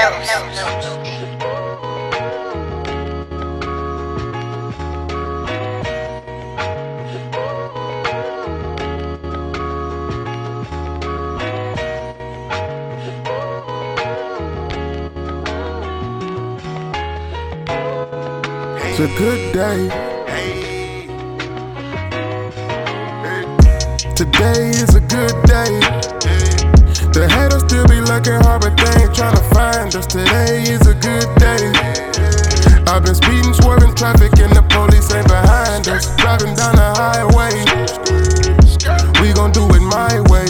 It's a good day. Today is a good day. The haters still be looking hard, but they ain't tryna find us. Today is a good day. I've been speeding, swerving traffic, and the police ain't behind us. Driving down the highway, we gon' do it my way.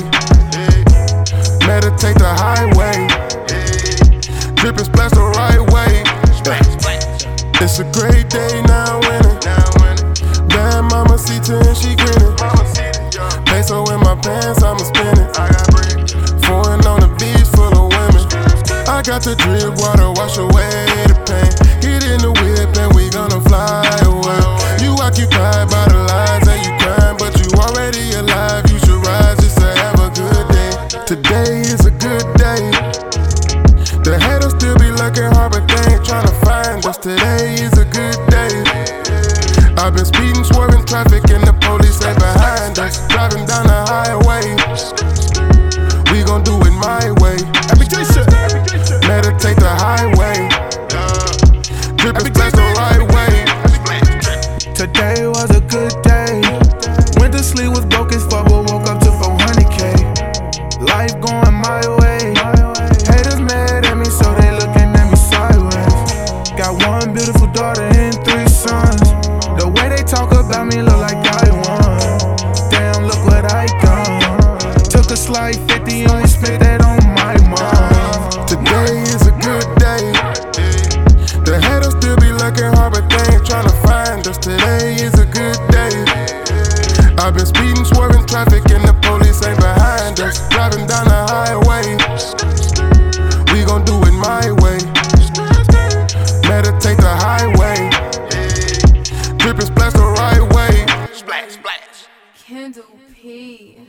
Meditate the highway, drip and splash the right way. It's a great day now winning. Bad mama Sita and she grinning. Peso in my pants, I'ma spin it. Foreign on the beach full of women. I got the drip water, wash away the pain. Get in the whip and we gonna fly away. You occupied by the lies and you crying, but you already alive. You should rise just to have a good day. Today is a good day. The haters still be looking hard, but they ain't tryna find us. Today is a good day. I've been speeding, swerving traffic, and the police ain't behind us. Driving down the highway, we gon' do it my way. Meditate the highway, drip and splash the right way. Today was a good day. Went to sleep was broke as fuck, but woke up to 400K. Life going my way. Haters mad at me, so they looking at me sideways. Got one beautiful daughter and 3 sons. The way they talk about me look like I won. Damn, look what I done. Took a slight 50, only spent that on my mom. Today is a good day. The haters still be looking hard, but they ain't tryna find us. Today is a good day. I've been speeding, swerving traffic, and the police ain't behind us. Driving down the highway, we gon' do it my way. Meditate the highway, drip and splash the right way. Splash, splash. Kendall P.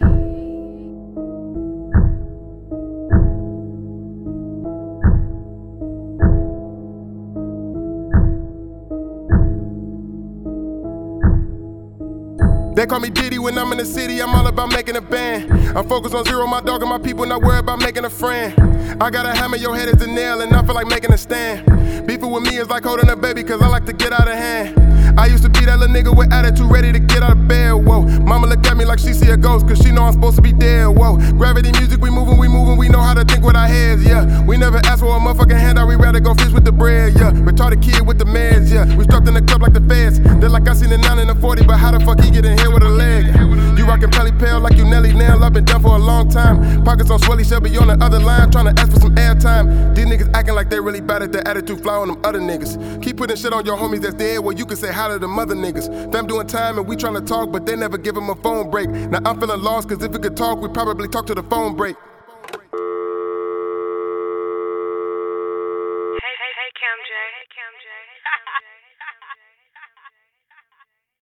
They call me Diddy when I'm in the city, I'm all about making a band. I'm focused on zero, my dog and my people, not worried about making a friend. I got a hammer, your head is the nail, and I feel like making a stand. Beefing with me is like holding a baby, cause I like to get out of hand. I used to be that little nigga with attitude, ready to get out of bed, whoa. Mama look at me like she see a ghost, cause she know I'm supposed to be dead, whoa. Gravity music, we moving, we know how to think with our heads, yeah. We never ask for a motherfucking handout, we rather go fish with the bread, yeah. Retarded kid with the meds, yeah. We strapped in the club like the feds. They're like I seen a 9 and a 40, but how the fuck he get in here with a leg? You rockin' Pelly Pale like you Nelly Nail, I've been down for a long time. Pockets on Swelly, Shelby on the other line, tryna ask for some airtime. These niggas acting like they really bad at their attitude, fly on them other niggas. Keep putting shit on your homies that's dead, well you can say hi to the mother niggas. Fam doing time and we tryna talk, but they never give him a phone break. Now I'm feeling lost, cause if we could talk, we'd probably talk to the phone break.